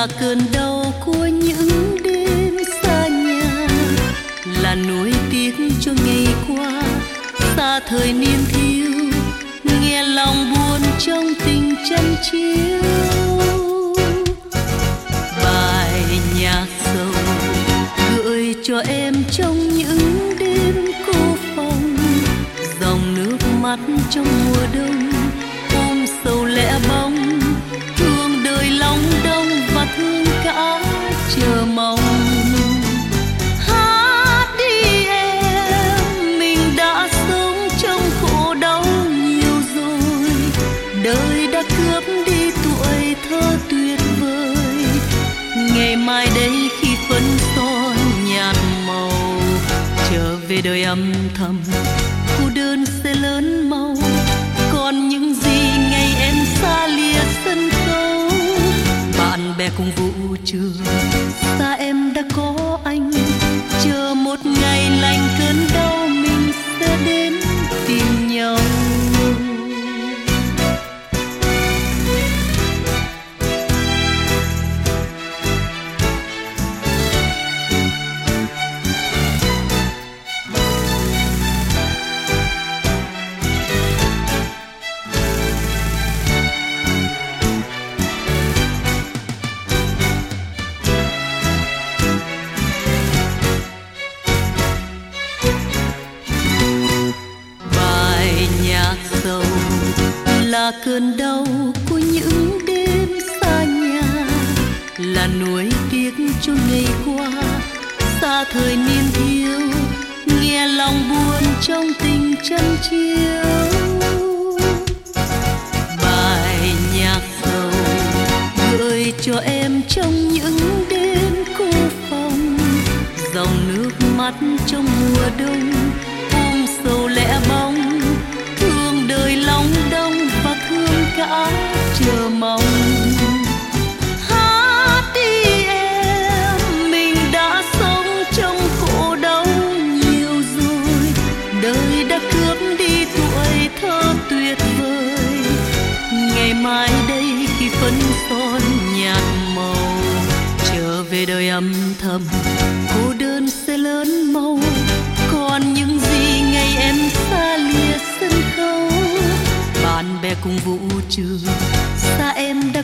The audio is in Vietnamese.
là cơn đau của những đêm xa nhà, là nuối tiếc cho ngày qua xa thời niên thiếu, nghe lòng buồn trong tình chân chiếu. Bài nhạc sầu gửi cho em trong những đêm cô phòng, dòng nước mắt trong mùa đông ôm sầu lẻ bóng, thương đời lòng đông và thương cả chờ mong. Hát đi em, mình đã sống trong khổ đau nhiều rồi, đời đã cướp đi tuổi thơ tuyệt vời. Ngày mai đây khi phấn son nhạt màu, trở về đời âm thầm cô đơn sẽ lớn mau. Còn những gì ngày em xa lìa sân khấu, bạn bè cùng vũ trường, xa em đã có anh, chờ một ngày lành cơn đau mình sẽ đến tìm nhau. Là cơn đau của những đêm xa nhà, là nuối tiếc cho ngày qua xa thời niên thiếu, nghe lòng buồn trong tình chân chiếu. Bài nhạc sầu gửi cho em trong những đêm cô phòng, dòng nước mắt trong mùa đông ôm sầu lẻ bóng, thương đời lòng đông và thương cả chờ mong. Hát đi em, mình đã sống trong khổ đau nhiều rồi, đời đã cướp đi tuổi thơ tuyệt vời. Ngày mai đây khi phấn son nhạt màu, trở về đời âm thầm cô đơn sẽ lớn mau. Còn những gì ngày em xa lìa sân khấu, bạn bè cùng vũ trường, xa em